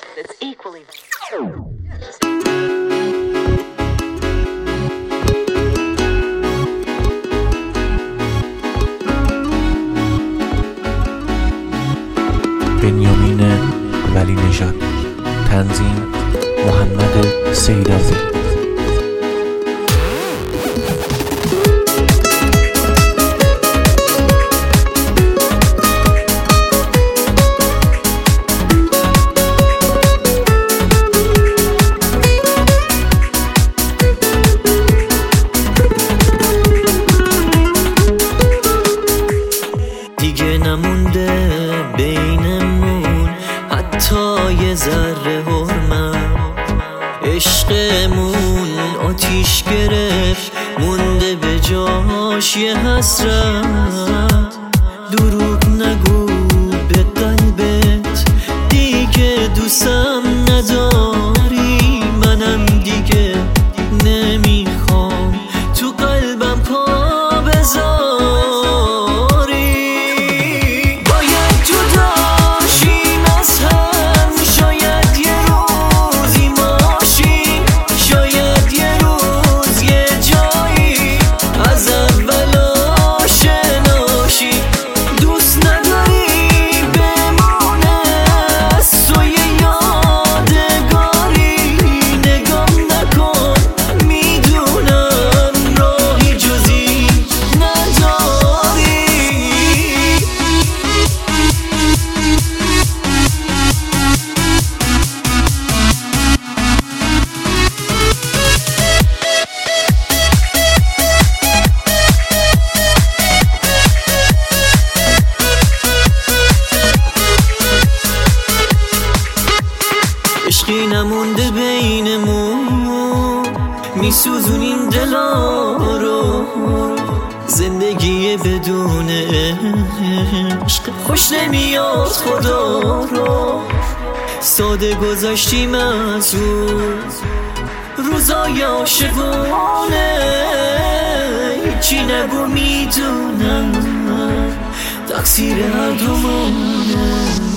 that's equally بنیامین ولی نژاد، تنظیم محمد سیدازی. دیگه نمونده بینمون حتی یه ذره حرمت، عشقمون آتیش گرفت مونده به جاش یه حسرت. دروغ نگو به قلبت دیگه دوستم نداری، منم دیگه نمیخوام تو قلبم پا بذاری. عشقی نمونده بینمون، میسوزونیم دلا رو. زندگی بدون عشق خوش نمیاد خدا رو. ساده گذاشتیم از روزای عاشقانه، هیچی نگو میدونم تقصیر هر دومونه.